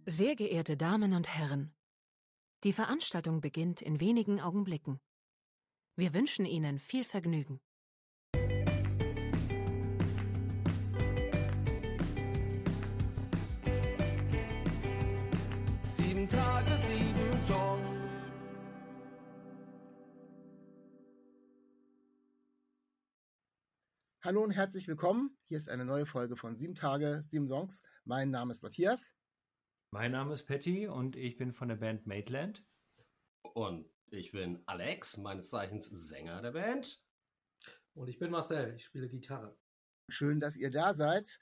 Sehr geehrte Damen und Herren, die Veranstaltung beginnt in wenigen Augenblicken. Wir wünschen Ihnen viel Vergnügen. Sieben Tage, 7 Songs. Hallo und herzlich willkommen. Hier ist eine neue Folge von 7 Tage, 7 Songs. Mein Name ist Matthias. Mein Name ist Patty und ich bin von der Band Maitland. Und ich bin Alex, meines Zeichens Sänger der Band. Und ich bin Marcel, ich spiele Gitarre. Schön, dass ihr da seid.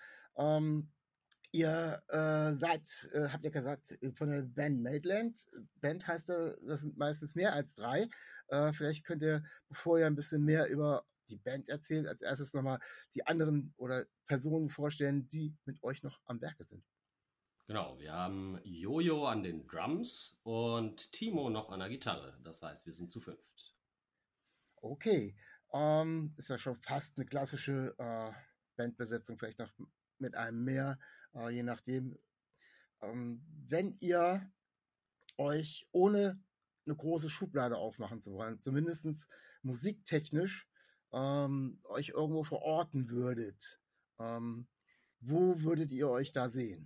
Ihr seid, habt ihr gesagt, von der Band Maitland. Band heißt das sind meistens mehr als 3. Vielleicht könnt ihr, bevor ihr ein bisschen mehr über die Band erzählt, als erstes nochmal die anderen oder Personen vorstellen, die mit euch noch am Werke sind. Genau, wir haben Jojo an den Drums und Timo noch an der Gitarre. Das heißt, wir sind zu 5. Okay, ist ja schon fast eine klassische Bandbesetzung, vielleicht noch mit einem mehr, je nachdem. Wenn ihr euch ohne eine große Schublade aufmachen zu wollen, zumindest musiktechnisch euch irgendwo verorten würdet, wo würdet ihr euch da sehen?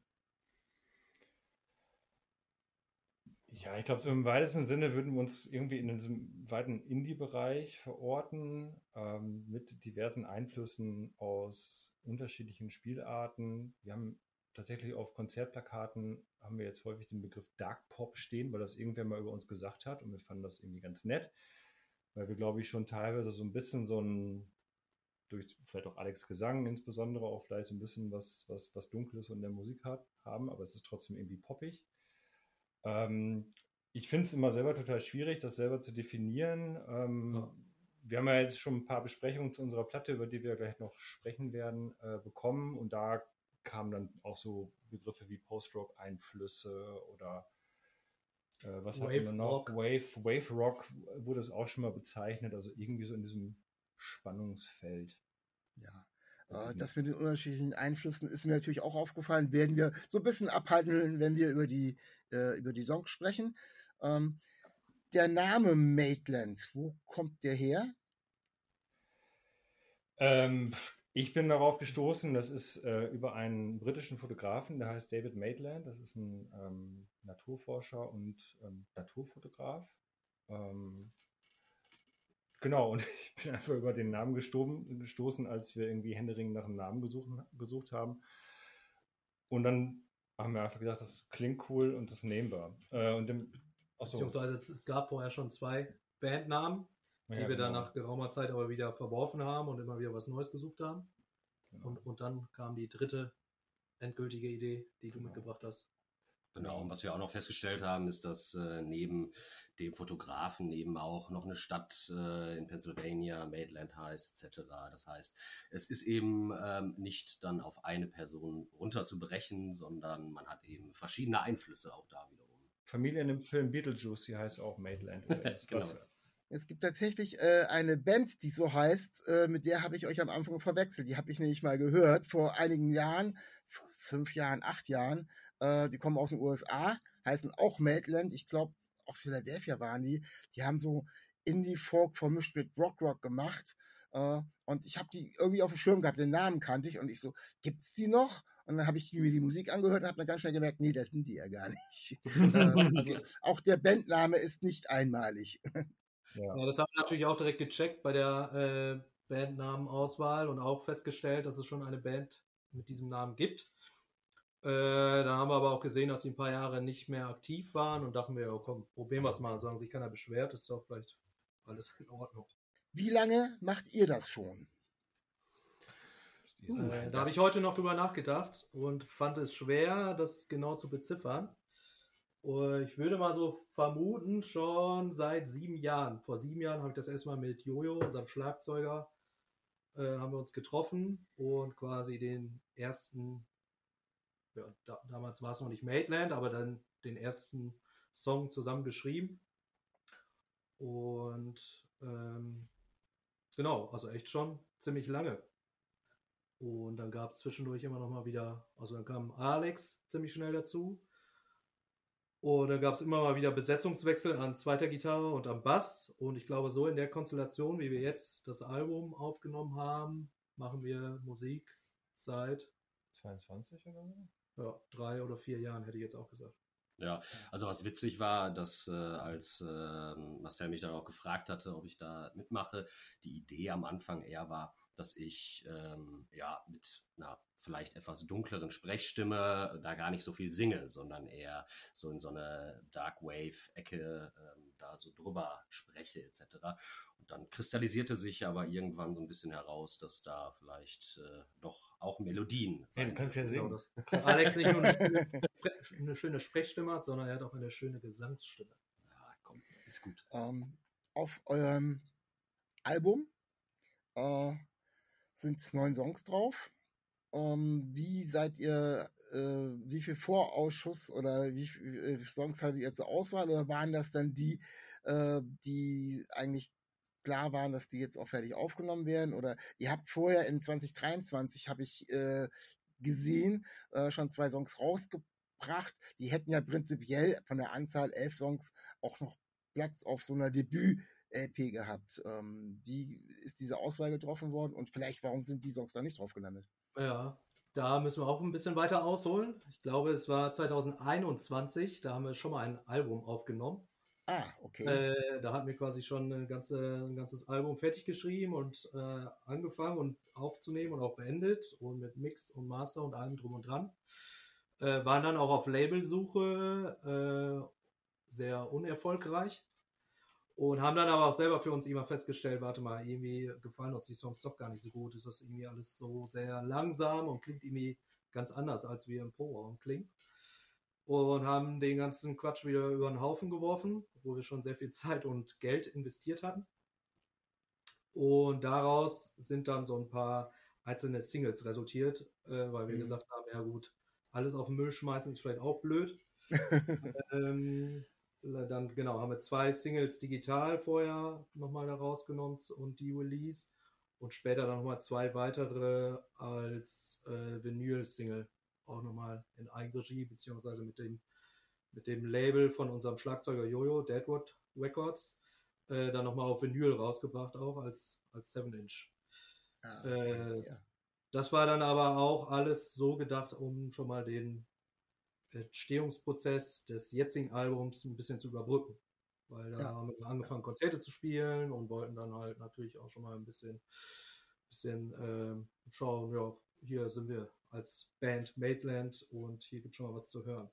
Ja, ich glaube, so im weitesten Sinne würden wir uns irgendwie in diesem weiten Indie-Bereich verorten, mit diversen Einflüssen aus unterschiedlichen Spielarten. Wir haben tatsächlich auf Konzertplakaten haben wir jetzt häufig den Begriff Dark Pop stehen, weil das irgendwer mal über uns gesagt hat und wir fanden das irgendwie ganz nett, weil wir, glaube ich, schon teilweise so ein bisschen so ein, durch vielleicht auch Alex Gesang insbesondere, auch vielleicht so ein bisschen was Dunkles in der Musik haben, aber es ist trotzdem irgendwie poppig. Ich finde es immer selber total schwierig, das selber zu definieren. Wir haben ja jetzt schon ein paar Besprechungen zu unserer Platte, über die wir gleich noch sprechen werden, bekommen. Und da kamen dann auch so Begriffe wie Post-Rock-Einflüsse oder was hatten wir noch? Wave Rock wurde es auch schon mal bezeichnet. Also irgendwie so in diesem Spannungsfeld. Ja. Das mit den unterschiedlichen Einflüssen ist mir natürlich auch aufgefallen, werden wir so ein bisschen abhalten, wenn wir über die Songs sprechen. Der Name Maitland, wo kommt der her? Ich bin darauf gestoßen, das ist über einen britischen Fotografen, der heißt David Maitland. Das ist ein Naturforscher und Naturfotograf. Genau, und ich bin einfach über den Namen gestoßen, als wir irgendwie händeringend nach einem Namen gesucht haben. Und dann haben wir einfach gedacht, das klingt cool und das nehmen wir. Beziehungsweise es gab vorher schon 2 Bandnamen, die wir dann nach geraumer Zeit aber wieder verworfen haben und immer wieder was Neues gesucht haben. Genau. Und dann kam die 3. endgültige Idee, die du mitgebracht hast. Genau, und was wir auch noch festgestellt haben, ist, dass neben dem Fotografen eben auch noch eine Stadt in Pennsylvania, Maitland heißt, etc. Das heißt, es ist eben nicht dann auf eine Person runterzubrechen, sondern man hat eben verschiedene Einflüsse auch da wiederum. Familie in dem Film Beetlejuice, die heißt auch Maitland. Genau. Es gibt tatsächlich eine Band, die so heißt, mit der habe ich euch am Anfang verwechselt. Die habe ich nämlich mal gehört, vor einigen Jahren, 5 Jahren, 8 Jahren. Die kommen aus den USA, heißen auch Maitland. Ich glaube, aus Philadelphia waren die. Die haben so Indie-Folk vermischt mit Rock gemacht. Und ich habe die irgendwie auf dem Schirm gehabt, den Namen kannte ich. Und ich so, gibt's die noch? Und dann habe ich mir die Musik angehört und habe dann ganz schnell gemerkt, nee, das sind die ja gar nicht. Also auch der Bandname ist nicht einmalig. Ja, das haben wir natürlich auch direkt gecheckt bei der Bandnamenauswahl und auch festgestellt, dass es schon eine Band mit diesem Namen gibt. Da haben wir aber auch gesehen, dass sie ein paar Jahre nicht mehr aktiv waren und dachten wir, oh, komm, probieren wir es mal. Solange sich keiner beschwert, ist doch vielleicht alles in Ordnung. Wie lange macht ihr das schon? Da habe ich heute noch drüber nachgedacht und fand es schwer, das genau zu beziffern. Ich würde mal so vermuten, schon seit 7 Jahren. Vor 7 Jahren habe ich das erstmal mit Jojo, unserem Schlagzeuger, haben wir uns getroffen und quasi den ersten, ja, damals war es noch nicht Maitland, aber dann den ersten Song zusammen geschrieben. Und genau, also echt schon ziemlich lange. Und dann gab es zwischendurch immer noch mal wieder, also dann kam Alex ziemlich schnell dazu. Und da gab es immer mal wieder Besetzungswechsel an zweiter Gitarre und am Bass. Und ich glaube, so in der Konstellation, wie wir jetzt das Album aufgenommen haben, machen wir Musik seit 22 oder so? ja, 3 oder 4 Jahren, hätte ich jetzt auch gesagt. Ja, also was witzig war, dass als Marcel mich dann auch gefragt hatte, ob ich da mitmache, die Idee am Anfang eher war, dass ich mit einer vielleicht etwas dunkleren Sprechstimme da gar nicht so viel singe, sondern eher so in so eine Dark Wave-Ecke da so drüber spreche etc. Und dann kristallisierte sich aber irgendwann so ein bisschen heraus, dass da vielleicht doch auch Melodien Hey, du sein kannst ja dürfen. Genau, singen. dass Alex nicht nur eine schöne Sprechstimme hat, sondern er hat auch eine schöne Gesangsstimme. Ja, komm, ist gut. Auf eurem Album sind 9 Songs drauf. Wie seid ihr, wie viel Vorausschuss oder wie viele Songs hattet ihr zur Auswahl oder waren das dann die, die eigentlich klar waren, dass die jetzt auch fertig aufgenommen werden? Oder ihr habt vorher in 2023, habe ich gesehen, schon 2 Songs rausgebracht. Die hätten ja prinzipiell von der Anzahl 11 Songs auch noch Platz auf so einer Debüt-LP gehabt. Wie ist diese Auswahl getroffen worden und vielleicht, warum sind die Songs da nicht drauf gelandet? Ja, da müssen wir auch ein bisschen weiter ausholen. Ich glaube, es war 2021, da haben wir schon mal ein Album aufgenommen. Ah, okay. Da hatten wir quasi schon ein ganzes Album fertig geschrieben und angefangen und aufzunehmen und auch beendet und mit Mix und Master und allem drum und dran. Waren dann auch auf Labelsuche, sehr unerfolgreich. Und haben dann aber auch selber für uns immer festgestellt, warte mal, irgendwie gefallen uns die Songs doch gar nicht so gut. Ist das irgendwie alles so sehr langsam und klingt irgendwie ganz anders, als wir im Pro-Raum klingen. Und haben den ganzen Quatsch wieder über den Haufen geworfen, wo wir schon sehr viel Zeit und Geld investiert hatten. Und daraus sind dann so ein paar einzelne Singles resultiert, weil wir gesagt haben, ja gut, alles auf den Müll schmeißen ist vielleicht auch blöd. Dann genau, haben wir 2 Singles digital vorher nochmal da rausgenommen und die Release und später dann nochmal 2 weitere als Vinyl-Single auch nochmal in Eigenregie beziehungsweise mit dem Label von unserem Schlagzeuger Jojo, Deadwood Records, dann nochmal auf Vinyl rausgebracht auch als 7-Inch. Okay, ja. Das war dann aber auch alles so gedacht, um schon mal den Entstehungsprozess des jetzigen Albums ein bisschen zu überbrücken. Weil da haben wir angefangen, Konzerte zu spielen und wollten dann halt natürlich auch schon mal ein bisschen schauen, ja, hier sind wir als Band Maitland und hier gibt es schon mal was zu hören.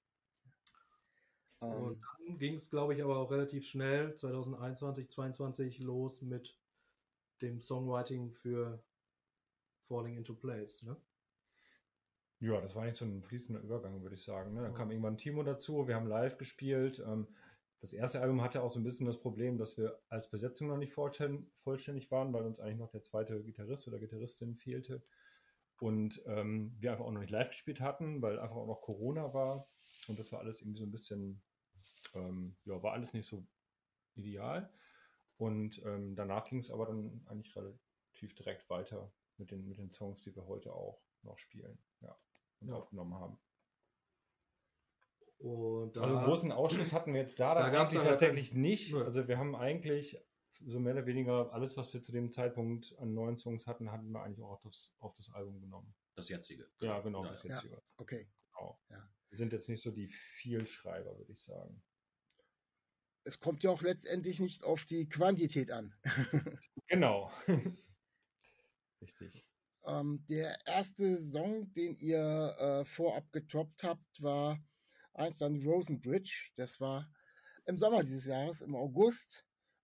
Und dann ging es, glaube ich, aber auch relativ schnell, 2021, 2022 los mit dem Songwriting für Falling into Place, ne? Ja, das war nicht so ein fließender Übergang, würde ich sagen. Ne? Dann kam irgendwann Timo dazu, wir haben live gespielt. Das erste Album hatte auch so ein bisschen das Problem, dass wir als Besetzung noch nicht vollständig waren, weil uns eigentlich noch der zweite Gitarrist oder Gitarristin fehlte. Und wir einfach auch noch nicht live gespielt hatten, weil einfach auch noch Corona war. Und das war alles irgendwie so ein bisschen, war alles nicht so ideal. Und danach ging es aber dann eigentlich relativ direkt weiter mit den Songs, die wir heute auch noch spielen, und aufgenommen haben. Und also einen großen Ausschuss hatten wir jetzt da eigentlich tatsächlich nicht. Also wir haben eigentlich so mehr oder weniger alles, was wir zu dem Zeitpunkt an neuen Songs hatten wir eigentlich auch auf das Album genommen. Das jetzige. Ja, genau, das jetzige. Ja, okay. Genau. Ja. Wir sind jetzt nicht so die Vielschreiber, würde ich sagen. Es kommt ja auch letztendlich nicht auf die Quantität an. Genau. Richtig. Der erste Song, den ihr vorab getoppt habt, war Einstein Rosenbridge. Das war im Sommer dieses Jahres, im August.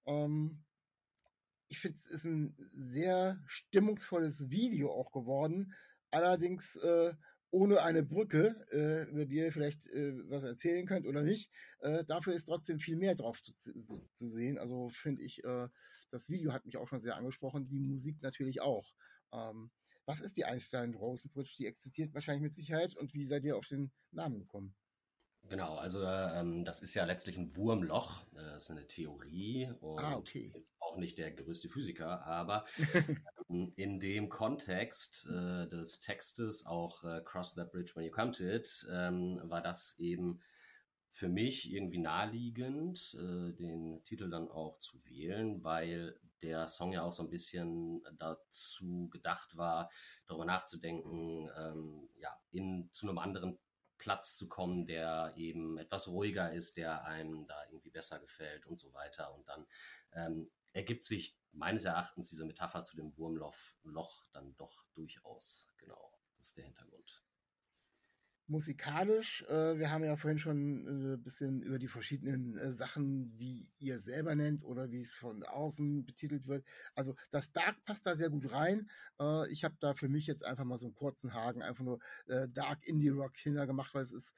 Ich finde, es ist ein sehr stimmungsvolles Video auch geworden. Allerdings ohne eine Brücke, über die ihr vielleicht was erzählen könnt oder nicht. Dafür ist trotzdem viel mehr drauf zu sehen. Also finde ich, das Video hat mich auch schon sehr angesprochen, die Musik natürlich auch. Was ist die Einstein Rosenbridge? Die existiert wahrscheinlich mit Sicherheit. Und wie seid ihr auf den Namen gekommen? Genau, also das ist ja letztlich ein Wurmloch. Das ist eine Theorie und okay. Jetzt auch nicht der größte Physiker, aber in dem Kontext des Textes, auch Cross that bridge when you come to it, war das eben für mich irgendwie naheliegend, den Titel dann auch zu wählen, weil der Song ja auch so ein bisschen dazu gedacht war, darüber nachzudenken, zu einem anderen Platz zu kommen, der eben etwas ruhiger ist, der einem da irgendwie besser gefällt und so weiter. Und dann ergibt sich meines Erachtens diese Metapher zu dem Wurmloch dann doch durchaus. Genau, das ist der Hintergrund. Musikalisch, wir haben ja vorhin schon ein bisschen über die verschiedenen Sachen, wie ihr selber nennt oder wie es von außen betitelt wird. Also das Dark passt da sehr gut rein. Ich habe da für mich jetzt einfach mal so einen kurzen Haken, einfach nur Dark Indie Rock hintergemacht, weil es ist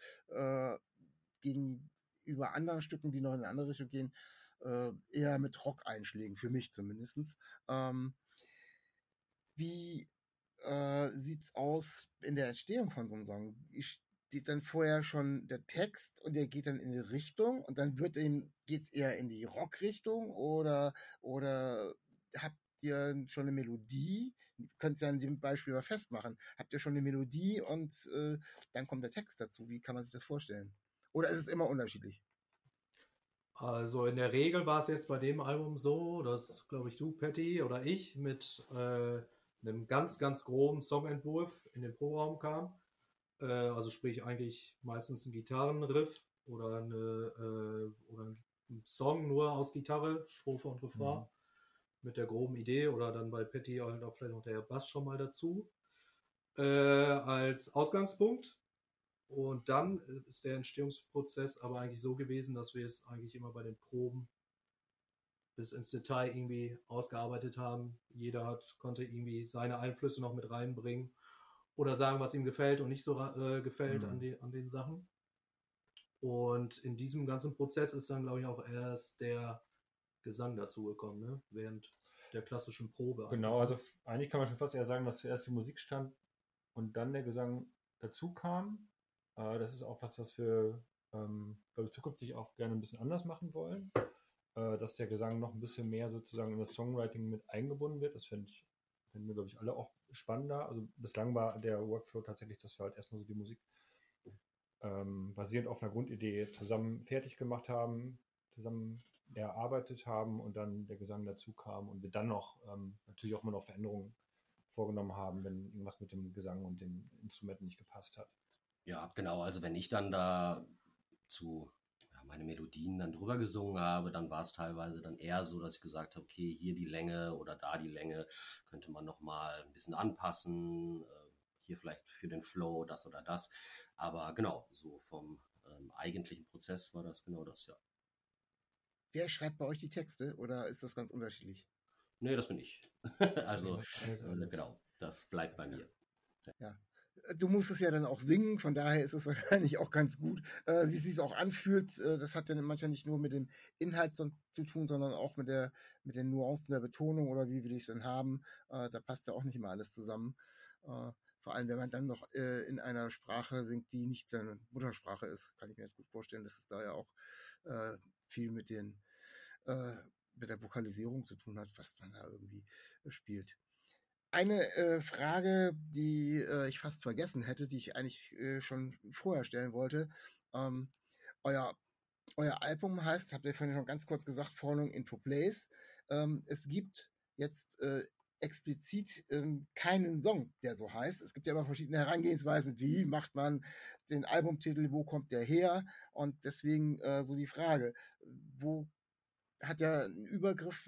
gegenüber anderen Stücken, die noch in eine andere Richtung gehen, eher mit Rock-Einschlägen, für mich zumindest. Wie sieht's aus in der Entstehung von so einem Song? Steht dann vorher schon der Text und der geht dann in die Richtung und dann geht's eher in die Rockrichtung oder habt ihr schon eine Melodie? Ihr könnt es ja an dem Beispiel mal festmachen. Habt ihr schon eine Melodie und dann kommt der Text dazu? Wie kann man sich das vorstellen? Oder ist es immer unterschiedlich? Also in der Regel war es jetzt bei dem Album so, dass, glaube ich, du, Patty oder ich mit einem ganz, ganz groben Songentwurf in den Proberaum kam. Also sprich eigentlich meistens ein Gitarrenriff oder oder ein Song nur aus Gitarre, Strophe und Refrain mit der groben Idee oder dann bei Patty halt auch vielleicht noch der Bass schon mal dazu als Ausgangspunkt. Und dann ist der Entstehungsprozess aber eigentlich so gewesen, dass wir es eigentlich immer bei den Proben bis ins Detail irgendwie ausgearbeitet haben. Jeder konnte irgendwie seine Einflüsse noch mit reinbringen oder sagen, was ihm gefällt und nicht so gefällt an den Sachen. Und in diesem ganzen Prozess ist dann, glaube ich, auch erst der Gesang dazugekommen, ne? Während der klassischen Probe. Genau, also eigentlich kann man schon fast eher sagen, dass zuerst die Musik stand und dann der Gesang dazu kam. Das ist auch was wir glaube ich, zukünftig auch gerne ein bisschen anders machen wollen. Dass der Gesang noch ein bisschen mehr sozusagen in das Songwriting mit eingebunden wird. Das finden wir, glaube ich, alle auch spannender. Also bislang war der Workflow tatsächlich, dass wir halt erstmal so die Musik basierend auf einer Grundidee zusammen fertig gemacht haben, zusammen erarbeitet haben und dann der Gesang dazu kam und wir dann noch natürlich auch immer noch Veränderungen vorgenommen haben, wenn irgendwas mit dem Gesang und den Instrumenten nicht gepasst hat. Ja, genau. Also wenn ich dann da meine Melodien dann drüber gesungen habe, dann war es teilweise dann eher so, dass ich gesagt habe, okay, hier die Länge oder da die Länge könnte man nochmal ein bisschen anpassen, hier vielleicht für den Flow das oder das. Aber genau, so vom eigentlichen Prozess war das genau das, ja. Wer schreibt bei euch die Texte oder ist das ganz unterschiedlich? Nee, das bin ich. Also genau, das bleibt bei mir. Ja. Du musst es ja dann auch singen, von daher ist es wahrscheinlich auch ganz gut, wie es sich auch anfühlt. Das hat ja manchmal nicht nur mit dem Inhalt zu tun, sondern auch mit den Nuancen der Betonung oder wie will ich es denn haben. Da passt ja auch nicht immer alles zusammen. Vor allem, wenn man dann noch in einer Sprache singt, die nicht seine Muttersprache ist, kann ich mir jetzt gut vorstellen, dass es da ja auch viel mit der Vokalisierung zu tun hat, was man da irgendwie spielt. Eine Frage, die ich fast vergessen hätte, die ich eigentlich schon vorher stellen wollte. Euer Album heißt, habt ihr vorhin schon ganz kurz gesagt, Falling into Place. Es gibt jetzt explizit keinen Song, der so heißt. Es gibt ja immer verschiedene Herangehensweisen. Wie macht man den Albumtitel? Wo kommt der her? Und deswegen so die Frage, wo hat ja einen Übergriff,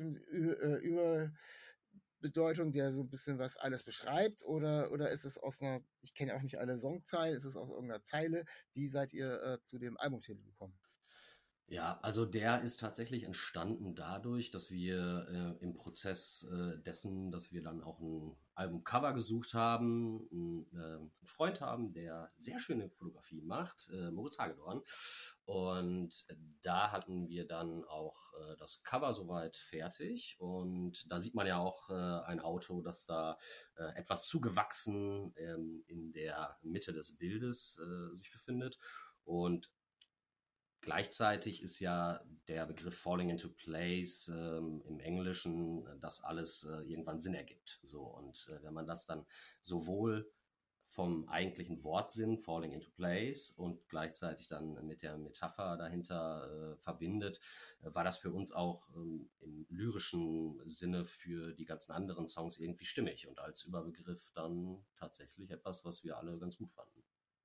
Bedeutung, der so ein bisschen was alles beschreibt, oder ist es aus einer, ich kenne auch nicht alle Songzeilen, ist es aus irgendeiner Zeile? Wie seid ihr zu dem Albumtitel gekommen? Ja, also der ist tatsächlich entstanden dadurch, dass wir im Prozess dessen, dass wir dann auch ein Albumcover gesucht haben, einen Freund haben, der sehr schöne Fotografie macht, Moritz Hagedorn. Und da hatten wir dann auch das Cover soweit fertig. Und da sieht man ja auch ein Auto, das da etwas zugewachsen in der Mitte des Bildes sich befindet. Und gleichzeitig ist ja der Begriff Falling into Place im Englischen, dass alles irgendwann Sinn ergibt. So, und wenn man das dann sowohl vom eigentlichen Wortsinn Falling into Place und gleichzeitig dann mit der Metapher dahinter verbindet, war das für uns auch im lyrischen Sinne für die ganzen anderen Songs irgendwie stimmig und als Überbegriff dann tatsächlich etwas, was wir alle ganz gut fanden.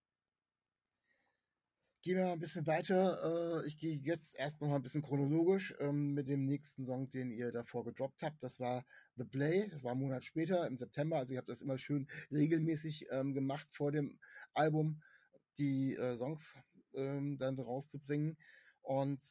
Gehen wir mal ein bisschen weiter. Ich gehe jetzt erst noch mal ein bisschen chronologisch mit dem nächsten Song, den ihr davor gedroppt habt. Das war The Play. Das war einen Monat später, im September. Also ich habe das immer schön regelmäßig gemacht vor dem Album, die Songs dann rauszubringen. Und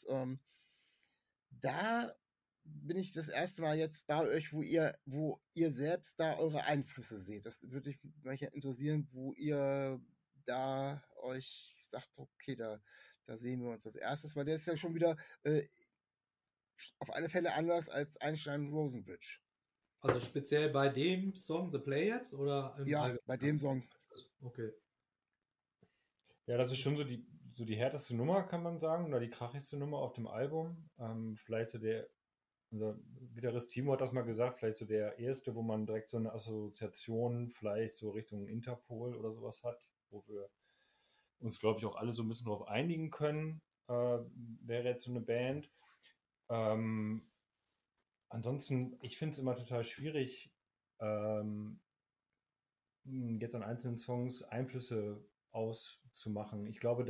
da bin ich das erste Mal jetzt bei euch, wo ihr selbst da eure Einflüsse seht. Das würde mich interessieren, wo ihr da euch sagt, okay, da sehen wir uns als erstes, weil der ist ja schon wieder auf alle Fälle anders als Einstein Rosenbridge. Also speziell bei dem Song The Play jetzt oder im Ja, Allgemeinen? bei dem Song. Okay. Ja, das ist schon so die härteste Nummer, kann man sagen, oder die krachigste Nummer auf dem Album. Vielleicht so unser Gitarrist Timo hat das mal gesagt, vielleicht so der erste, wo man direkt so eine Assoziation vielleicht so Richtung Interpol oder sowas hat, wo wir uns, glaube ich, auch alle so ein bisschen darauf einigen können, wäre jetzt so eine Band. Ansonsten, ich finde es immer total schwierig, jetzt an einzelnen Songs Einflüsse auszumachen. Ich glaube,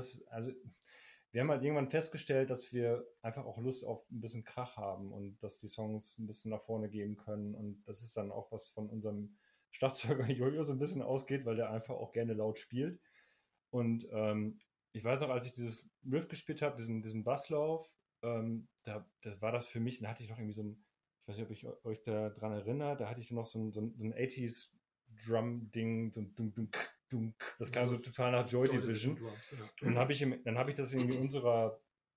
wir haben halt irgendwann festgestellt, dass wir einfach auch Lust auf ein bisschen Krach haben und dass die Songs ein bisschen nach vorne gehen können und das ist dann auch was von unserem Schlagzeuger Jojo so ein bisschen ausgeht, weil der einfach auch gerne laut spielt. Und ich weiß noch, als ich dieses Riff gespielt habe, diesen Basslauf, das war das für mich, da hatte ich noch irgendwie so ein, ich weiß nicht, ob ich euch daran erinnere, da hatte ich noch so ein 80s Drum-Ding, so ein Dunk, das kam so total nach Joy Division. Drums, ja. Und dann habe ich das irgendwie in unserer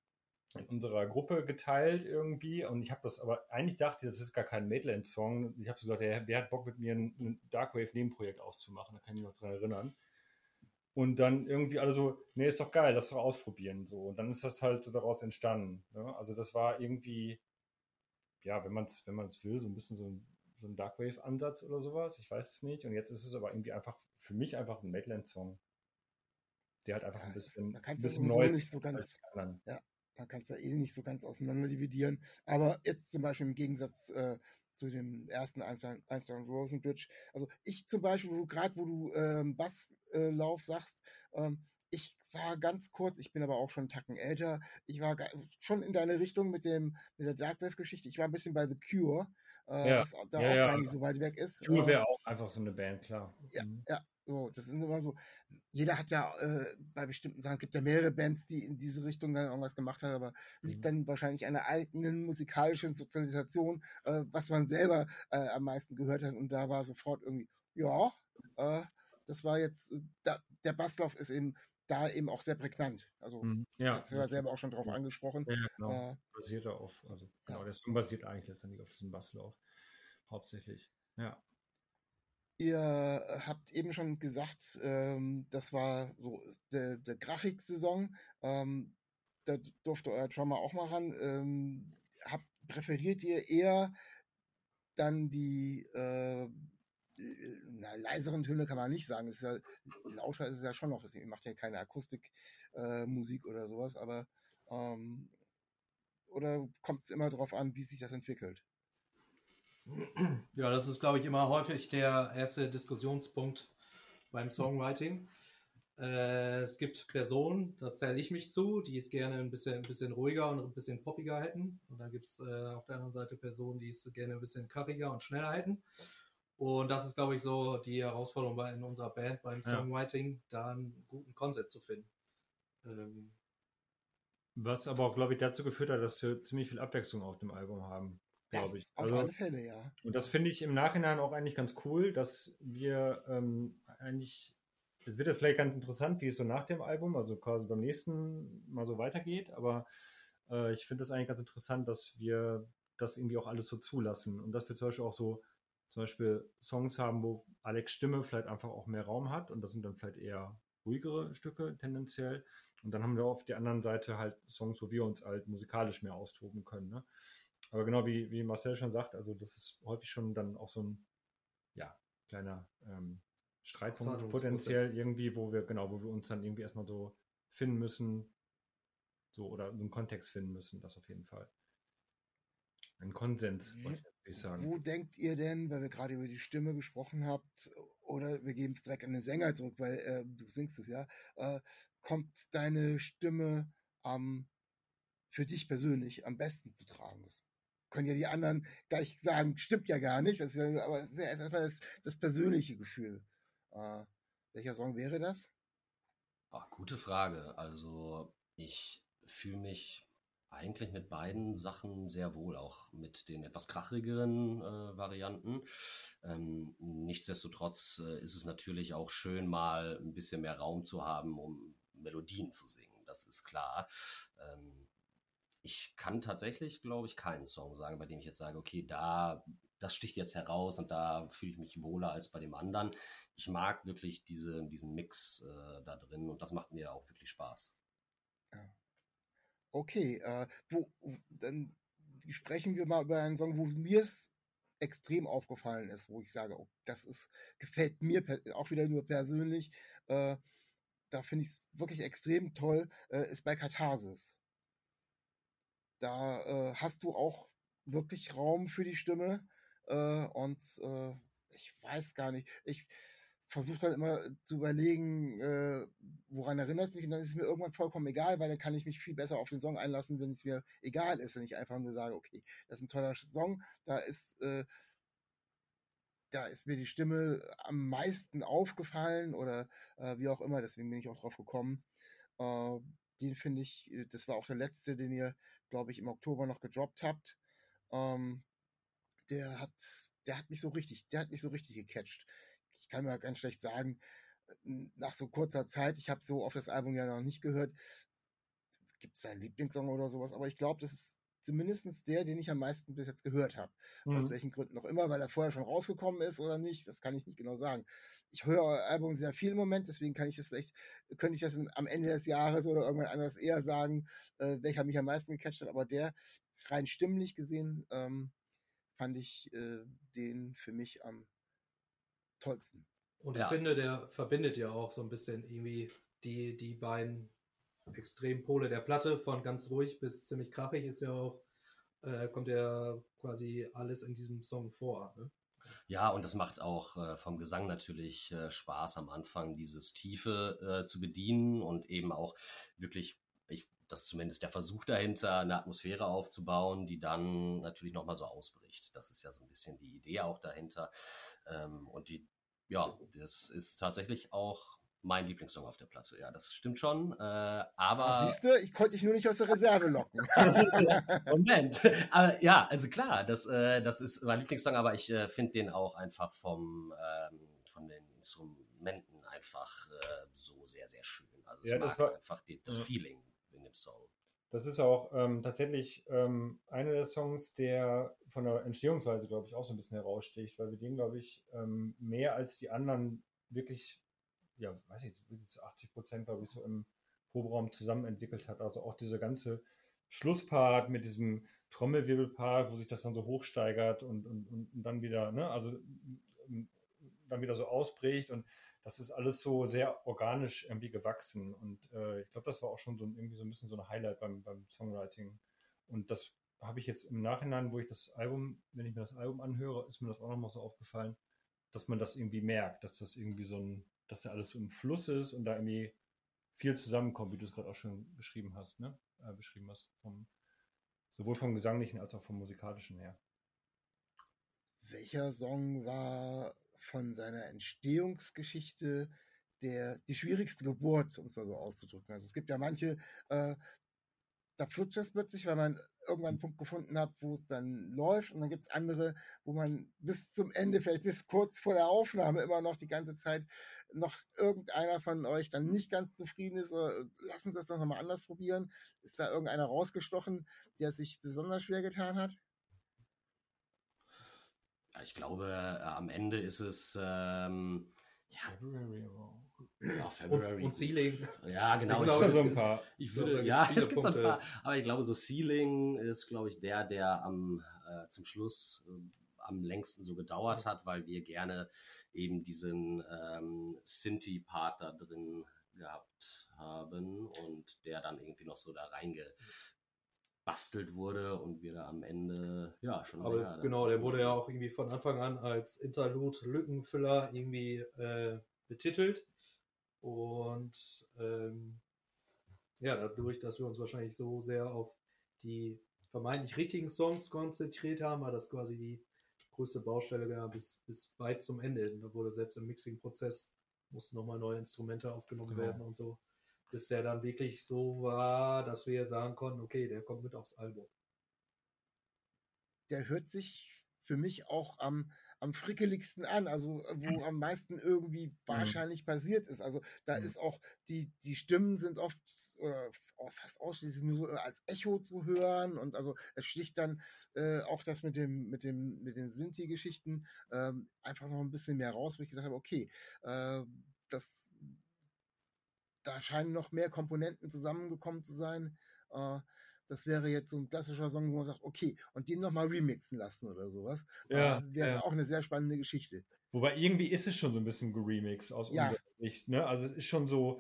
Gruppe geteilt irgendwie und ich habe das aber, eigentlich dachte ich, das ist gar kein Maitland-Song. Ich habe so gesagt, wer hat Bock mit mir ein Darkwave-Nebenprojekt auszumachen, da kann ich mich noch dran erinnern. Und dann irgendwie alle so, nee, ist doch geil, lass doch ausprobieren. So. Und dann ist das halt so daraus entstanden. Ne? Also das war irgendwie, ja, wenn man es will, so ein bisschen so ein Darkwave-Ansatz oder sowas. Ich weiß es nicht. Und jetzt ist es aber irgendwie einfach, für mich einfach ein Maitland-Song. Der hat einfach Ja, ein bisschen, man kann ein es ja bisschen sowieso Neues nicht so ganz, als die anderen. ja, man kann es ja nicht so ganz auseinander dividieren. Aber jetzt zum Beispiel im Gegensatz zu dem ersten Einstein Rosenbridge. Also ich zum Beispiel, wo du Basslauf sagst, ich war ganz kurz, ich bin aber auch schon einen Tacken älter, ich war schon in deine Richtung mit der Darkwave-Geschichte. Ich war ein bisschen bei The Cure, Ja, was da ja, auch ja. gar nicht so weit weg ist. Tool wäre auch einfach so eine Band, klar. Ja, ja, so, das ist immer so. Jeder hat ja bei bestimmten Sachen, es gibt ja mehrere Bands, die in diese Richtung dann irgendwas gemacht haben, aber liegt dann wahrscheinlich an einer eigenen musikalischen Sozialisation, was man selber am meisten gehört hat. Und da war sofort irgendwie, ja, das war jetzt, der Basslauf ist eben da eben auch sehr prägnant. Also, Ja, hast du ja selber auch schon drauf angesprochen. ja, genau. Basiert also genau, der Song basiert eigentlich letztendlich auf diesem Basslauf. Hauptsächlich. Ja. Ihr habt eben schon gesagt, das war so der krachigste Song. Da durfte euer Drummer auch mal ran. Präferiert ihr eher dann die leiseren Töne, kann man nicht sagen. Es ist ja, lauter ist es ja schon noch. Ihr macht ja keine Akustikmusik oder sowas, aber oder kommt es immer darauf an, wie sich das entwickelt? Ja, das ist, glaube ich, immer häufig der erste Diskussionspunkt beim Songwriting. Es gibt Personen, da zähle ich mich zu, die es gerne ein bisschen ruhiger und ein bisschen poppiger hätten. Und dann gibt es auf der anderen Seite Personen, die es gerne ein bisschen karriger und schneller hätten. Und das ist, glaube ich, so die Herausforderung in unserer Band beim Songwriting, da einen guten Konsens zu finden. Was aber auch, glaube ich, dazu geführt hat, dass wir ziemlich viel Abwechslung auf dem Album haben, glaube ich. Auf alle Fälle, ja. Und das finde ich im Nachhinein auch eigentlich ganz cool, dass wir es wird jetzt vielleicht ganz interessant, wie es so nach dem Album, also quasi beim nächsten Mal so weitergeht, aber ich finde das eigentlich ganz interessant, dass wir das irgendwie auch alles so zulassen und dass wir zum Beispiel Songs haben, wo Alex Stimme vielleicht einfach auch mehr Raum hat und das sind dann vielleicht eher ruhigere Stücke tendenziell und dann haben wir auf der anderen Seite halt Songs, wo wir uns halt musikalisch mehr austoben können, ne? Aber genau wie Marcel schon sagt, also das ist häufig schon dann auch so ein kleiner Streitpunkt potenziell irgendwie, wo wir uns dann irgendwie erstmal so finden müssen, so oder einen Kontext finden müssen, das auf jeden Fall. Ein Konsens, würde ich sagen. Wo denkt ihr denn, weil wir gerade über die Stimme gesprochen habt, oder wir geben es direkt an den Sänger zurück, weil du singst es ja, kommt deine Stimme für dich persönlich am besten zu tragen? Das können ja die anderen gleich sagen, stimmt ja gar nicht, aber es ist ja erstmal das persönliche Gefühl. Welcher Song wäre das? Gute Frage. Also ich fühle mich eigentlich mit beiden Sachen sehr wohl, auch mit den etwas krachigeren Varianten. Nichtsdestotrotz ist es natürlich auch schön, mal ein bisschen mehr Raum zu haben, um Melodien zu singen. Das ist klar. Ich kann tatsächlich, glaube ich, keinen Song sagen, bei dem ich jetzt sage, okay, das sticht jetzt heraus und da fühle ich mich wohler als bei dem anderen. Ich mag wirklich diesen Mix da drin und das macht mir auch wirklich Spaß. Ja. Okay, dann sprechen wir mal über einen Song, wo mir es extrem aufgefallen ist, wo ich sage, oh, gefällt mir auch wieder nur persönlich. Da finde ich es wirklich extrem toll, ist bei Katharsis. Da hast du auch wirklich Raum für die Stimme und ich weiß gar nicht, ich versuche dann immer zu überlegen, woran erinnert es mich, und dann ist es mir irgendwann vollkommen egal, weil dann kann ich mich viel besser auf den Song einlassen, wenn es mir egal ist, wenn ich einfach nur sage, okay, das ist ein toller Song, da ist mir die Stimme am meisten aufgefallen oder wie auch immer, deswegen bin ich auch drauf gekommen. Den finde ich, das war auch der letzte, den ihr, glaube ich, im Oktober noch gedroppt habt. Der hat mich so richtig gecatcht. Ich kann mir ganz schlecht sagen, nach so kurzer Zeit, ich habe so auf das Album ja noch nicht gehört, gibt es einen Lieblingssong oder sowas, aber ich glaube, das ist zumindest der, den ich am meisten bis jetzt gehört habe. Aus welchen Gründen auch immer, weil er vorher schon rausgekommen ist oder nicht, das kann ich nicht genau sagen. Ich höre euer Album sehr viel im Moment, deswegen könnte ich das am Ende des Jahres oder irgendwann anders eher sagen, welcher mich am meisten gecatcht hat, aber der, rein stimmlich gesehen, fand ich den für mich am tollsten. Und ich finde, der verbindet ja auch so ein bisschen irgendwie die beiden Extrempole der Platte, von ganz ruhig bis ziemlich krachig, ist ja auch, kommt ja quasi alles in diesem Song vor. Ne? Ja, und das macht auch vom Gesang natürlich Spaß am Anfang, dieses Tiefe zu bedienen und eben auch wirklich, das ist zumindest der Versuch dahinter, eine Atmosphäre aufzubauen, die dann natürlich nochmal so ausbricht. Das ist ja so ein bisschen die Idee auch dahinter. Das ist tatsächlich auch mein Lieblingssong auf der Platte. Ja, das stimmt schon. Aber siehst du, ich konnte dich nur nicht aus der Reserve locken. Moment. Aber ja, also klar, das ist mein Lieblingssong, aber ich finde den auch einfach von den Instrumenten einfach so sehr, sehr schön. Also ich mag einfach das Feeling in dem Song. Das ist auch tatsächlich einer der Songs, der von der Entstehungsweise, glaube ich, auch so ein bisschen heraussticht, weil wir den, glaube ich, mehr als die anderen wirklich, ja, weiß ich, wirklich zu 80%, glaube ich, so im Proberaum zusammen entwickelt hat. Also auch diese ganze Schlusspart mit diesem Trommelwirbelpart, wo sich das dann so hochsteigert und dann wieder, ne, also dann wieder so ausbricht, und das ist alles so sehr organisch irgendwie gewachsen, und ich glaube, das war auch schon irgendwie so ein bisschen so ein Highlight beim Songwriting, und das habe ich jetzt im Nachhinein, wenn ich mir das Album anhöre, ist mir das auch nochmal so aufgefallen, dass man das irgendwie merkt, dass das irgendwie dass da alles so im Fluss ist und da irgendwie viel zusammenkommt, wie du es gerade auch schon beschrieben hast, sowohl vom Gesanglichen als auch vom Musikalischen her. Welcher Song war von seiner Entstehungsgeschichte die schwierigste Geburt, um es mal so auszudrücken? Also es gibt ja manche, da flutscht es plötzlich, weil man irgendwann einen Punkt gefunden hat, wo es dann läuft, und dann gibt es andere, wo man bis zum Ende, vielleicht bis kurz vor der Aufnahme immer noch die ganze Zeit noch irgendeiner von euch dann nicht ganz zufrieden ist, oder lass uns das doch nochmal anders probieren. Ist da irgendeiner rausgestochen, der sich besonders schwer getan hat? Ja, ich glaube, am Ende ist es February. Und Ceiling. Ja, genau. Es gibt so ein paar. Es gibt so ein paar. Aber ich glaube, so Ceiling ist, glaube ich, der zum Schluss am längsten so gedauert hat, weil wir gerne eben diesen Synthi-Part da drin gehabt haben und der dann irgendwie noch so da reingebastelt wurde und wir da am Ende schon Aber länger genau, der wurde ja hatten. auch irgendwie von Anfang an als Interlude-Lückenfüller irgendwie betitelt. Und dadurch, dass wir uns wahrscheinlich so sehr auf die vermeintlich richtigen Songs konzentriert haben, war das quasi die größte Baustelle bis weit zum Ende. Da wurde selbst im Mixing-Prozess mussten nochmal neue Instrumente aufgenommen werden und so. Bis der dann wirklich so war, dass wir sagen konnten, okay, der kommt mit aufs Album. Der hört sich für mich auch am frickeligsten an, also wo am meisten irgendwie wahrscheinlich passiert ist. Also da ist auch, die Stimmen sind oft oder fast ausschließlich nur so als Echo zu hören und also es sticht dann auch das mit den Sinti-Geschichten einfach noch ein bisschen mehr raus, wo ich gedacht habe, okay, da scheinen noch mehr Komponenten zusammengekommen zu sein. Das wäre jetzt so ein klassischer Song, wo man sagt, okay, und den nochmal remixen lassen oder sowas. Wäre auch eine sehr spannende Geschichte. Wobei irgendwie ist es schon so ein bisschen geremixed aus unserer Sicht. Ne? Also es ist schon so,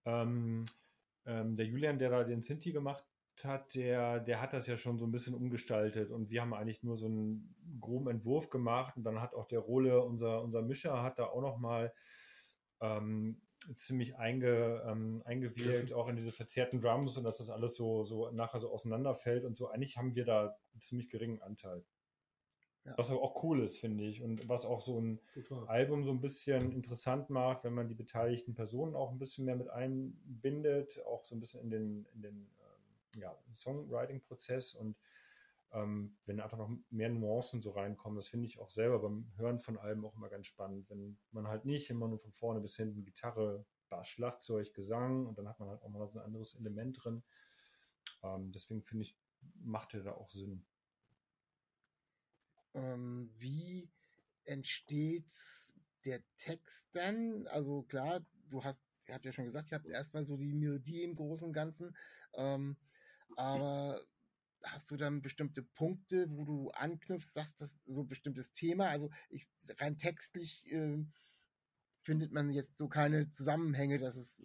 der Julian, der da den Sinti gemacht hat, der hat das ja schon so ein bisschen umgestaltet und wir haben eigentlich nur so einen groben Entwurf gemacht und dann hat auch der Role, unser Mischer, hat da auch nochmal ziemlich eingewählt, auch in diese verzerrten Drums und dass das alles so nachher so auseinanderfällt und so. Eigentlich haben wir da einen ziemlich geringen Anteil. Ja. Was aber auch cool ist, finde ich. Und was auch so ein Album so ein bisschen interessant macht, wenn man die beteiligten Personen auch ein bisschen mehr mit einbindet, auch so ein bisschen in den Songwriting-Prozess und wenn einfach noch mehr Nuancen so reinkommen, das finde ich auch selber beim Hören von Alben auch immer ganz spannend, wenn man halt nicht immer nur von vorne bis hinten Gitarre, Bass, Schlagzeug, Gesang und dann hat man halt auch mal so ein anderes Element drin. Deswegen finde ich, macht der da auch Sinn. Wie entsteht der Text dann? Also klar, ihr habt ja schon gesagt, ihr habt erstmal so die Melodie im Großen und Ganzen, aber hast du dann bestimmte Punkte, wo du anknüpfst, sagst, das so ein bestimmtes Thema? Also rein textlich findet man jetzt so keine Zusammenhänge, das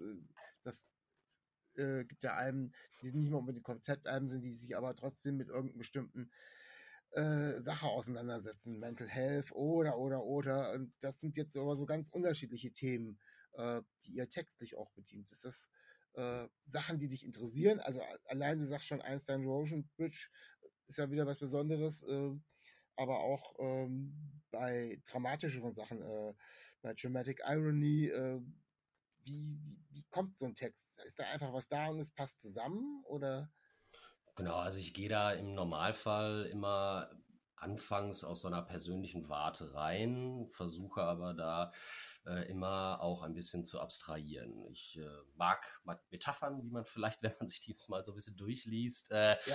gibt ja Alben, die nicht mehr unbedingt Konzeptalben sind, die sich aber trotzdem mit irgendeinem bestimmten Sache auseinandersetzen, Mental Health oder. Und das sind jetzt aber so ganz unterschiedliche Themen, die ihr textlich auch bedient. Ist das Sachen, die dich interessieren? Also allein du sagst schon Einstein Ocean Bridge ist ja wieder was Besonderes, aber auch bei dramatischeren Sachen, bei Dramatic Irony, wie kommt so ein Text? Ist da einfach was da und es passt zusammen oder? Genau, also ich gehe da im Normalfall immer anfangs aus so einer persönlichen Warte rein, versuche aber da immer auch ein bisschen zu abstrahieren. Ich mag Metaphern, wie man vielleicht, wenn man sich die mal so ein bisschen durchliest,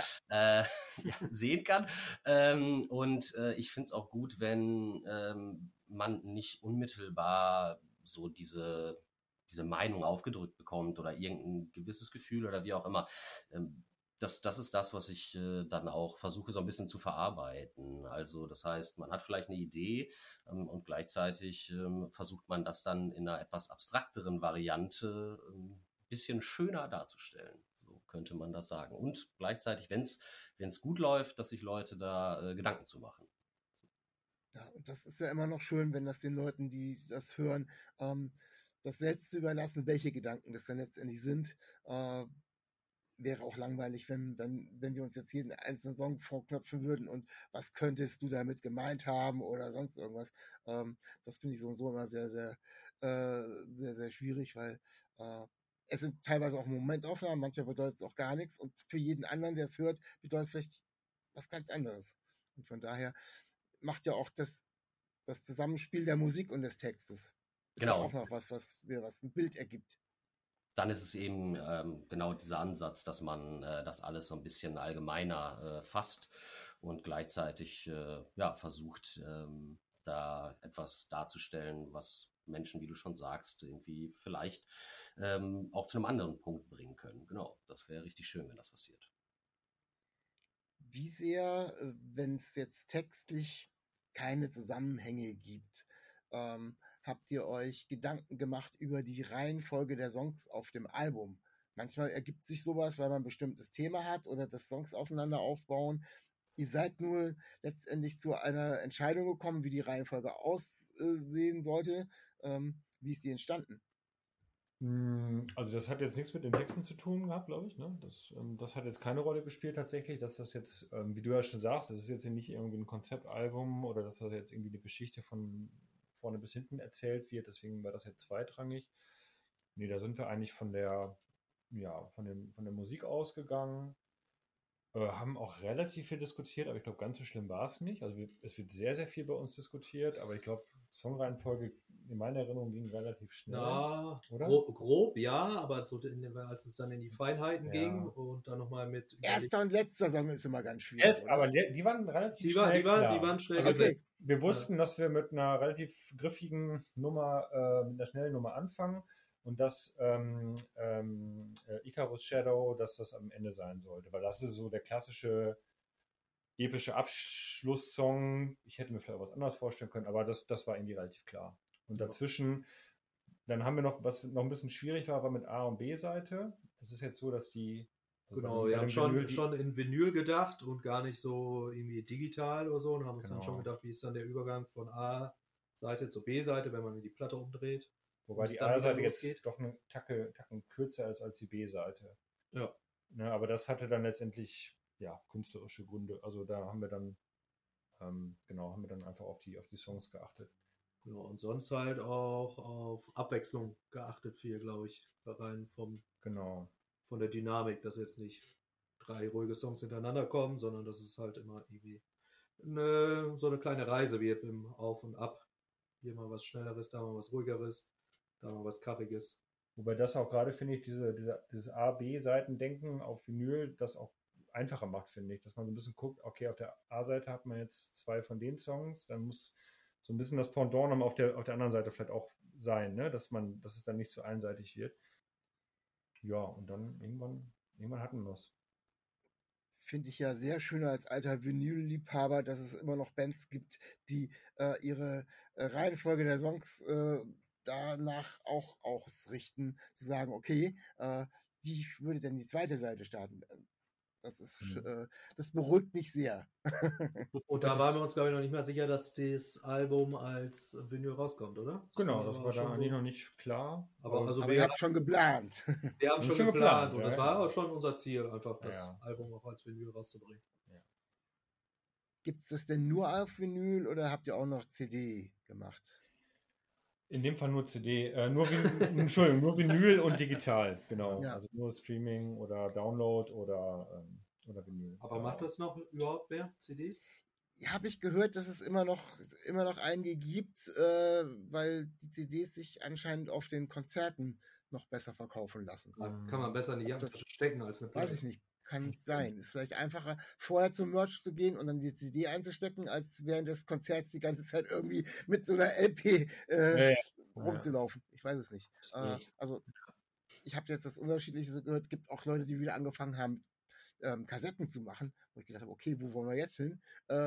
sehen kann. Und ich finde es auch gut, wenn man nicht unmittelbar so diese Meinung aufgedrückt bekommt oder irgendein gewisses Gefühl oder wie auch immer. Das ist das, was ich dann auch versuche, so ein bisschen zu verarbeiten. Also das heißt, man hat vielleicht eine Idee und gleichzeitig versucht man das dann in einer etwas abstrakteren Variante ein bisschen schöner darzustellen. So könnte man das sagen. Und gleichzeitig, wenn es gut läuft, dass sich Leute da Gedanken zu machen. Ja, und das ist ja immer noch schön, wenn das den Leuten, die das hören, das selbst zu überlassen, welche Gedanken das dann letztendlich sind. Wäre auch langweilig, wenn wir uns jetzt jeden einzelnen Song vorknöpfen würden und was könntest du damit gemeint haben oder sonst irgendwas. Das finde ich so und so immer sehr, sehr, sehr, sehr schwierig, weil es sind teilweise auch Momentaufnahmen, manchmal bedeutet es auch gar nichts und für jeden anderen, der es hört, bedeutet es vielleicht was ganz anderes. Und von daher macht ja auch das Zusammenspiel der Musik und des Textes. Ist genau. Ja auch noch was ein Bild ergibt. Dann ist es eben genau dieser Ansatz, dass man das alles so ein bisschen allgemeiner fasst und gleichzeitig versucht, da etwas darzustellen, was Menschen, wie du schon sagst, irgendwie vielleicht auch zu einem anderen Punkt bringen können. Genau, das wäre richtig schön, wenn das passiert. Wie sehr, wenn es jetzt textlich keine Zusammenhänge gibt. Habt ihr euch Gedanken gemacht über die Reihenfolge der Songs auf dem Album? Manchmal ergibt sich sowas, weil man ein bestimmtes Thema hat oder das Songs aufeinander aufbauen. Ihr seid nur letztendlich zu einer Entscheidung gekommen, wie die Reihenfolge aussehen sollte. Wie ist die entstanden? Also das hat jetzt nichts mit den Texten zu tun gehabt, glaube ich. Ne? Das hat jetzt keine Rolle gespielt tatsächlich, dass das jetzt, wie du ja schon sagst, das ist jetzt nicht irgendwie ein Konzeptalbum oder dass das jetzt irgendwie eine Geschichte von vorne bis hinten erzählt wird. Deswegen war das jetzt zweitrangig. Nee, da sind wir eigentlich von der Musik ausgegangen. Haben auch relativ viel diskutiert, aber ich glaube, ganz so schlimm war es nicht. Also es wird sehr, sehr viel bei uns diskutiert, aber ich glaube, Songreihenfolge in meiner Erinnerung ging relativ schnell. Na, oder? grob ja, aber so als es dann in die Feinheiten ging und dann nochmal mit... Erster und letzter Song ist immer ganz schwierig. Aber die waren relativ Die schnell klar. Die waren schnell Also gesetzt. wir wussten, dass wir mit einer relativ griffigen Nummer, mit einer schnellen Nummer anfangen und dass Icarus Shadow, dass das am Ende sein sollte, weil das ist so der klassische epische Abschlusssong. Ich hätte mir vielleicht was anderes vorstellen können, aber das war irgendwie relativ klar. Und dazwischen, dann haben wir noch, was noch ein bisschen schwierig war mit A- und B-Seite. Das ist jetzt so, dass die... Genau, wir haben schon in Vinyl gedacht und gar nicht so irgendwie digital oder so und haben uns dann schon gedacht, wie ist dann der Übergang von A-Seite zur B-Seite, wenn man die Platte umdreht. Wobei die A-Seite jetzt doch eine Tacken kürzer ist als die B-Seite. Ja. Ne, aber das hatte dann letztendlich künstlerische Gründe. Also da haben wir dann einfach auf die Songs geachtet. Genau, und sonst halt auch auf Abwechslung geachtet viel, glaube ich, rein von der Dynamik, dass jetzt nicht 3 ruhige Songs hintereinander kommen, sondern dass es halt immer irgendwie so eine kleine Reise wird im Auf und Ab. Hier mal was Schnelleres, da mal was Ruhigeres, da mal was Karriges. Wobei das auch gerade, finde ich, dieses A-B-Seiten-Denken auf Vinyl, das auch einfacher macht, finde ich. Dass man so ein bisschen guckt, okay, auf der A-Seite hat man jetzt 2 von den Songs, dann muss so ein bisschen das Pendant auf der anderen Seite vielleicht auch sein, ne? Dass es dann nicht so einseitig wird. Ja, und dann irgendwann hatten wir es. Finde ich ja sehr schön als alter Vinyl-Liebhaber, dass es immer noch Bands gibt, die ihre Reihenfolge der Songs danach auch ausrichten, zu sagen, okay, wie würde denn die zweite Seite starten? Das ist, das beruhigt mich sehr. Und da waren wir uns, glaube ich, noch nicht mal sicher, dass das Album als Vinyl rauskommt, oder? Genau, das war da eigentlich noch nicht klar. Aber wir haben schon geplant. Wir haben schon geplant und ja, das war auch schon unser Ziel, einfach das Ja. Album auch als Vinyl rauszubringen. Ja. Gibt es das denn nur auf Vinyl oder habt ihr auch noch CD gemacht? In dem Fall nur CD, nur Vinyl und digital, genau. Ja. Also nur Streaming oder Download oder Vinyl. Aber macht das noch überhaupt wer, CDs? Habe ich gehört, dass es immer noch einige gibt, weil die CDs sich anscheinend auf den Konzerten noch besser verkaufen lassen. Kann man besser in die Jackentasche stecken als eine Platte. Weiß ich nicht. Kann sein. Ist vielleicht einfacher, vorher zum Merch zu gehen und dann die CD einzustecken, als während des Konzerts die ganze Zeit irgendwie mit so einer LP rumzulaufen. Ich weiß es nicht. Also ich habe jetzt das Unterschiedliche gehört. Gibt auch Leute, die wieder angefangen haben, Kassetten zu machen, wo ich gedacht habe, okay, wo wollen wir jetzt hin?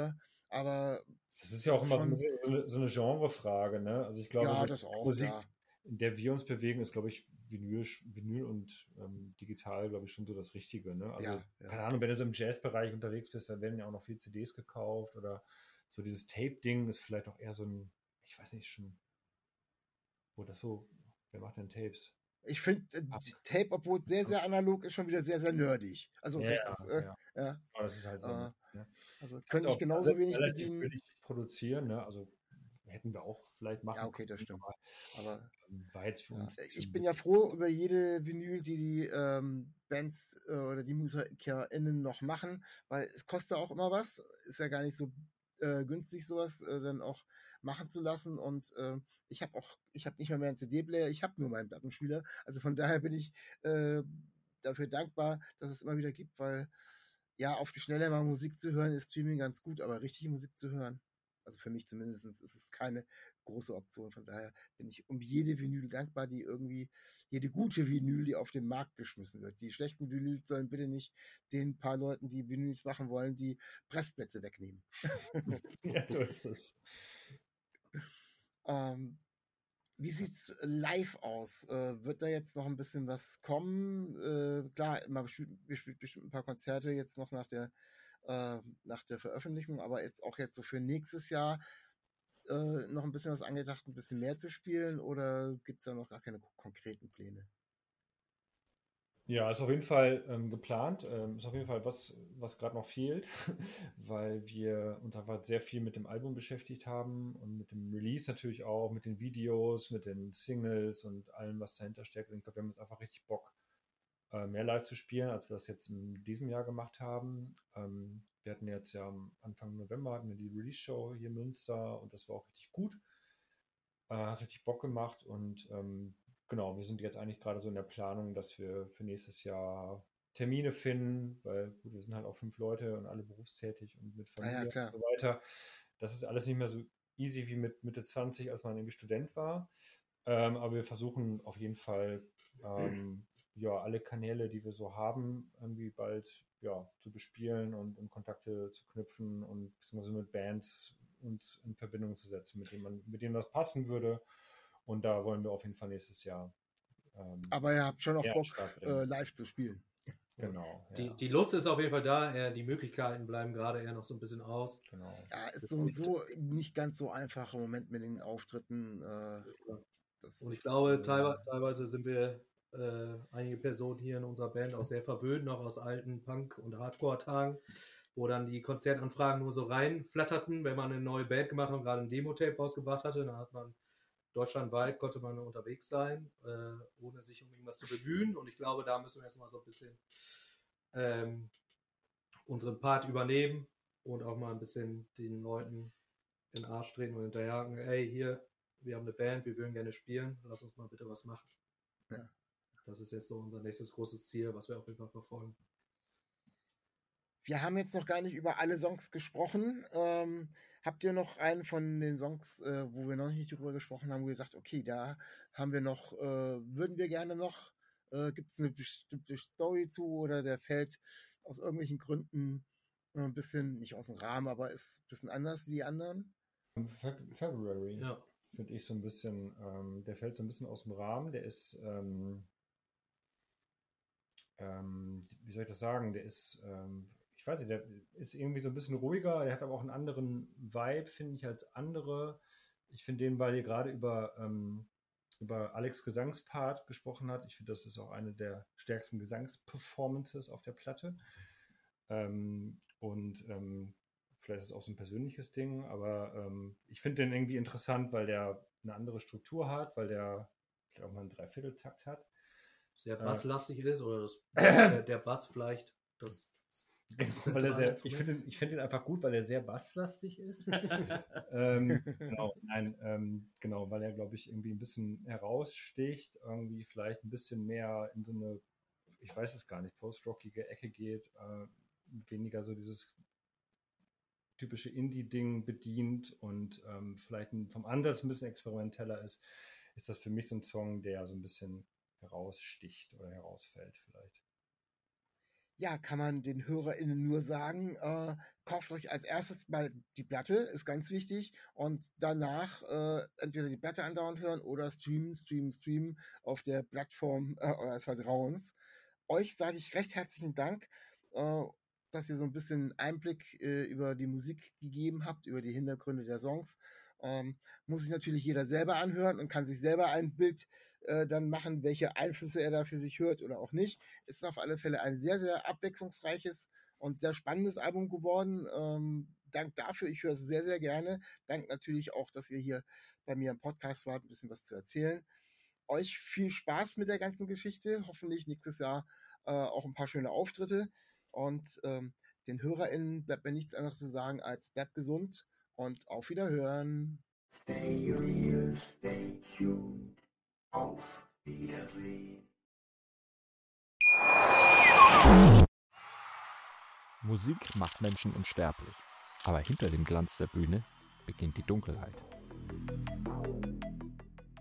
Aber das ist ja auch immer so eine Genrefrage, ne? Also ich glaube, das auch, Musik, in der wir uns bewegen, ist, glaube ich, Vinyl und digital, glaube ich, schon so das Richtige, ne? Also, keine Ahnung, wenn du so im Jazzbereich unterwegs bist, dann werden ja auch noch viel CDs gekauft oder so dieses Tape-Ding ist vielleicht auch eher so ein, ich weiß nicht, schon, wer macht denn Tapes? Ich finde Tape, obwohl es sehr, sehr analog ist, schon wieder sehr, sehr nerdig. Also Aber das ist halt so. Ne? Also könnte ich genauso wenig bedienen. Billig produzieren, ne? Also hätten wir auch vielleicht machen. Ja, okay, das stimmt. Aber war jetzt für uns. Ich bin ja froh über jede Vinyl, die Bands oder die MusikerInnen noch machen, weil es kostet auch immer was. Ist ja gar nicht so günstig, sowas dann auch machen zu lassen. Und ich habe nicht mehr einen CD-Player, ich habe nur meinen Plattenspieler. Also von daher bin ich dafür dankbar, dass es immer wieder gibt, weil ja, auf die Schnelle mal Musik zu hören, ist Streaming ganz gut, aber richtige Musik zu hören, also für mich zumindest, ist es keine große Option. Von daher bin ich um jede Vinyl dankbar, jede gute Vinyl, die auf den Markt geschmissen wird. Die schlechten Vinyls sollen bitte nicht den paar Leuten, die Vinyls machen wollen, die Pressplätze wegnehmen. Ja, so ist es. Wie sieht's live aus? Wird da jetzt noch ein bisschen was kommen? Klar, man spielt bestimmt ein paar Konzerte jetzt noch nach der Veröffentlichung, aber jetzt so für nächstes Jahr noch ein bisschen was angedacht, ein bisschen mehr zu spielen, oder gibt es da noch gar keine konkreten Pläne? Ja, ist auf jeden Fall geplant. Ist auf jeden Fall was gerade noch fehlt, weil wir uns einfach sehr viel mit dem Album beschäftigt haben und mit dem Release natürlich auch, mit den Videos, mit den Singles und allem, was dahinter steckt. Und ich glaube, wir haben jetzt einfach richtig Bock, mehr live zu spielen, als wir das jetzt in diesem Jahr gemacht haben. Wir hatten jetzt ja am Anfang November hatten wir die Release-Show hier in Münster und das war auch richtig gut. Hat richtig Bock gemacht und genau, wir sind jetzt eigentlich gerade so in der Planung, dass wir für nächstes Jahr Termine finden, weil gut, wir sind halt auch 5 Leute und alle berufstätig und mit Familie und so weiter. Das ist alles nicht mehr so easy wie mit Mitte 20, als man irgendwie Student war. Aber wir versuchen auf jeden Fall alle Kanäle, die wir so haben, irgendwie bald zu bespielen und Kontakte zu knüpfen und beziehungsweise mit Bands uns in Verbindung zu setzen, mit denen das passen würde. Und da wollen wir auf jeden Fall nächstes Jahr. Aber ihr habt schon auch Bock, live zu spielen. Genau. Ja. Die Lust ist auf jeden Fall da. Die Möglichkeiten bleiben gerade eher noch so ein bisschen aus. Genau. Ja, ist so und so nicht ganz so einfach im Moment mit den Auftritten. Und ich glaube, teilweise sind wir einige Personen hier in unserer Band auch sehr verwöhnt, noch aus alten Punk- und Hardcore-Tagen, wo dann die Konzertanfragen nur so reinflatterten, wenn man eine neue Band gemacht hat und gerade ein Demo-Tape rausgebracht hatte. Dann hat man deutschlandweit konnte man unterwegs sein, ohne sich um irgendwas zu bemühen. Und ich glaube, da müssen wir jetzt mal so ein bisschen unseren Part übernehmen und auch mal ein bisschen den Leuten in den Arsch treten und hinterherjagen, ey, hier, wir haben eine Band, wir würden gerne spielen, lass uns mal bitte was machen. Ja. Das ist jetzt so unser nächstes großes Ziel, was wir auf jeden Fall verfolgen. Wir haben jetzt noch gar nicht über alle Songs gesprochen. Habt ihr noch einen von den Songs, wo wir noch nicht drüber gesprochen haben, wo ihr sagt, okay, da haben wir noch, würden wir gerne noch, gibt es eine bestimmte Story zu oder der fällt aus irgendwelchen Gründen ein bisschen, nicht aus dem Rahmen, aber ist ein bisschen anders wie die anderen? February, ja. Finde ich so ein bisschen, der fällt so ein bisschen aus dem Rahmen, der ist, wie soll ich das sagen, der ist, ich weiß nicht, der ist irgendwie so ein bisschen ruhiger, der hat aber auch einen anderen Vibe, finde ich, als andere. Ich finde den, weil ihr gerade über Alex' Gesangspart gesprochen habt, ich finde, das ist auch eine der stärksten Gesangsperformances auf der Platte. Vielleicht ist es auch so ein persönliches Ding, aber ich finde den irgendwie interessant, weil der eine andere Struktur hat, weil der vielleicht auch mal einen Dreivierteltakt hat. Sehr basslastig ist oder der Bass vielleicht das weil er ich finde ihn einfach gut, weil er sehr basslastig ist. Genau, weil er, glaube ich, irgendwie ein bisschen heraussticht, irgendwie vielleicht ein bisschen mehr in so eine, ich weiß es gar nicht, post-rockige Ecke geht, weniger so dieses typische Indie-Ding bedient und vielleicht vom Ansatz ein bisschen experimenteller ist das für mich so ein Song, der so ein bisschen heraussticht oder herausfällt vielleicht. Ja, kann man den HörerInnen nur sagen, kauft euch als erstes mal die Platte, ist ganz wichtig, und danach entweder die Platte andauernd hören oder streamen auf der Plattform eures Vertrauens. Euch sage ich recht herzlichen Dank, dass ihr so ein bisschen Einblick über die Musik gegeben habt, über die Hintergründe der Songs. Muss sich natürlich jeder selber anhören und kann sich selber ein Bild dann machen, welche Einflüsse er da für sich hört oder auch nicht. Es ist auf alle Fälle ein sehr, sehr abwechslungsreiches und sehr spannendes Album geworden. Dank dafür, ich höre es sehr, sehr gerne. Dank natürlich auch, dass ihr hier bei mir im Podcast wart, ein bisschen was zu erzählen. Euch viel Spaß mit der ganzen Geschichte. Hoffentlich nächstes Jahr auch ein paar schöne Auftritte. Und den HörerInnen bleibt mir nichts anderes zu sagen als bleibt gesund und auf Wiederhören. Stay real, stay tuned. Auf Wiedersehen. Musik macht Menschen unsterblich. Aber hinter dem Glanz der Bühne beginnt die Dunkelheit.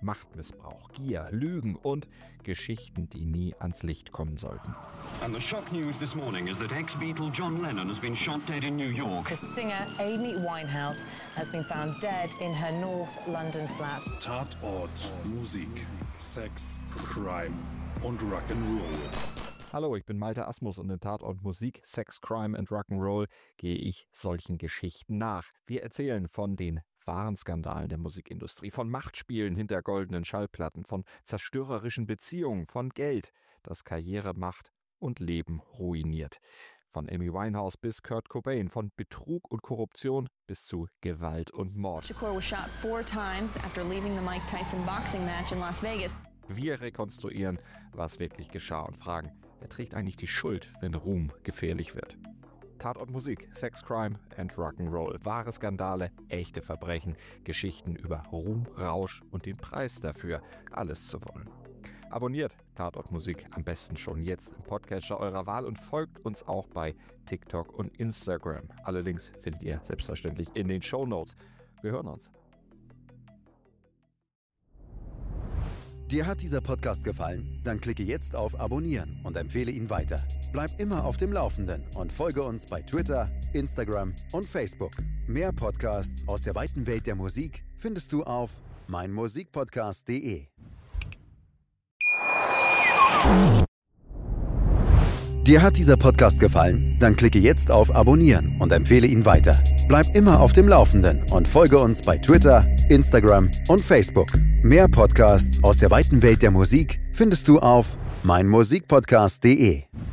Machtmissbrauch, Gier, Lügen und Geschichten, die nie ans Licht kommen sollten. And the shock news this morning is that ex-Beatle John Lennon has been shot dead in New York. The singer Amy Winehouse has been found dead in her North London flat. Tatort, Musik, Sex, Crime und Rock'n'Roll. Hallo, ich bin Malte Asmus und in Tatort Musik, Sex, Crime and Rock'n'Roll gehe ich solchen Geschichten nach. Wir erzählen von den wahren Skandalen der Musikindustrie, von Machtspielen hinter goldenen Schallplatten, von zerstörerischen Beziehungen, von Geld, das Karriere macht und Leben ruiniert. Von Amy Winehouse bis Kurt Cobain, von Betrug und Korruption bis zu Gewalt und Mord. Shakur was shot 4 times after leaving the Mike Tyson boxing match in Las Vegas. Wir rekonstruieren, was wirklich geschah und fragen, wer trägt eigentlich die Schuld, wenn Ruhm gefährlich wird? Tatort Musik, Sex, Crime and Rock'n'Roll. Wahre Skandale, echte Verbrechen, Geschichten über Ruhm, Rausch und den Preis dafür, alles zu wollen. Abonniert Tatort Musik am besten schon jetzt im Podcatcher eurer Wahl und folgt uns auch bei TikTok und Instagram. Alle Links findet ihr selbstverständlich in den Shownotes. Wir hören uns. Dir hat dieser Podcast gefallen? Dann klicke jetzt auf Abonnieren und empfehle ihn weiter. Bleib immer auf dem Laufenden und folge uns bei Twitter, Instagram und Facebook. Mehr Podcasts aus der weiten Welt der Musik findest du auf meinmusikpodcast.de. Dir hat dieser Podcast gefallen? Dann klicke jetzt auf Abonnieren und empfehle ihn weiter. Bleib immer auf dem Laufenden und folge uns bei Twitter, Instagram und Facebook. Mehr Podcasts aus der weiten Welt der Musik findest du auf meinmusikpodcast.de.